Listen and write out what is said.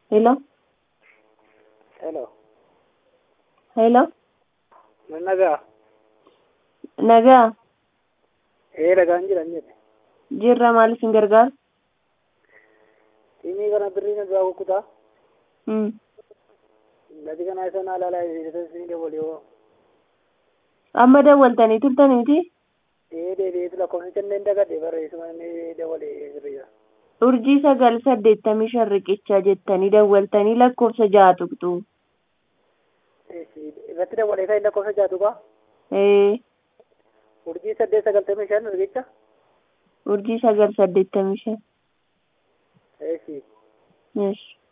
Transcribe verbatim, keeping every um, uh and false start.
Hello? Hello. Hello? Nagaa. Nagaa. Ee dhagaan jiran jedhe. Jirra maal isin gargaara? Tiimii kana birriin irraa kukkutaa. Hmm. Gati kana isa naa laalaa isa isin dabalee hoo. Amma dawwaltanii turtaniiti? Ee deebi'eetu lakkoofsicha inni dagadhe barreessuma inni dabalee sirriidha. Urjii sagal saddeettamii shan riqicha jettanii dawwaltanii lakkoofsa ja'a tuqxu. Irratti dabalee kan inni lakkoofsa jaatu qaa. Ee. Urjii saddeet sagaltamii shan riqicha. Urjii sagal saddeettamii shan. Eessi. Yes.